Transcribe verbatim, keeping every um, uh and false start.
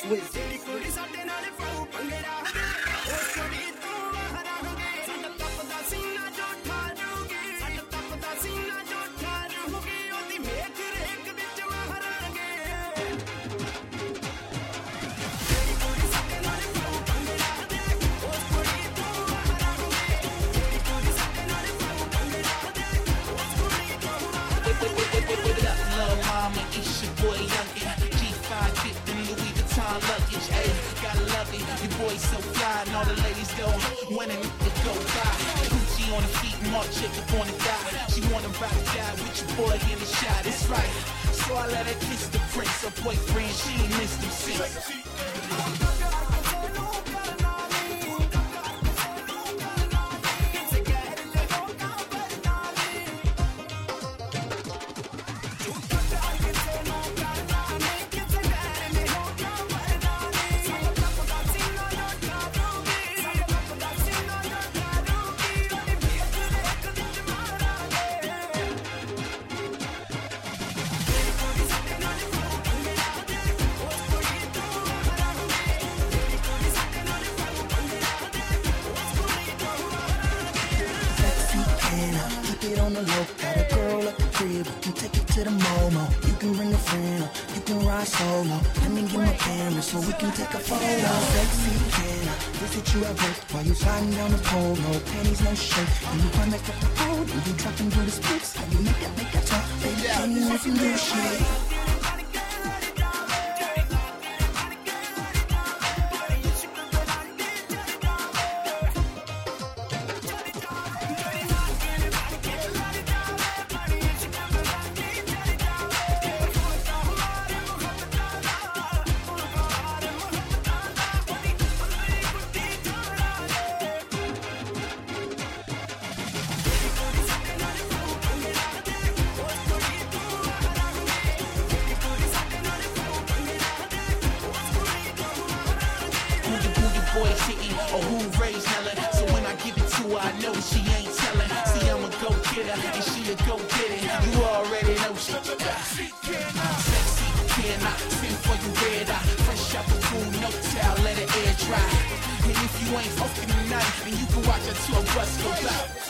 Swizzy. Luggage, ayy, gotta love it. Your boy so fly, and all the ladies go when a nigga go by. Gucci on the feet, Mark Jacob on the thigh. She wanna ride or die with your boy in the shot. It's right, so I let her kiss the prince. Her boyfriend, she ain't missed him since. On the low, got a girl at the crib, we can take it to the Momo. You can bring a friend, you can ride solo. Let me get my camera so we can take a photo. Sexy, can I visit you at work while you sliding down the pole? No panties, no shirt. And you climb back up the pole, and you dropping through the splits. How you make that, make that talk, baby? Tell me if you do shit. Boys hitting or who raised Helen. So when I give it to her, I know she ain't telling. See, I'm a go-getter and she a go-getter. You already know she sexy, cannot send for you red eye. Fresh out the pool, no towel, let it air dry. And if you ain't fucking tonight, then you can watch her till a bus go by.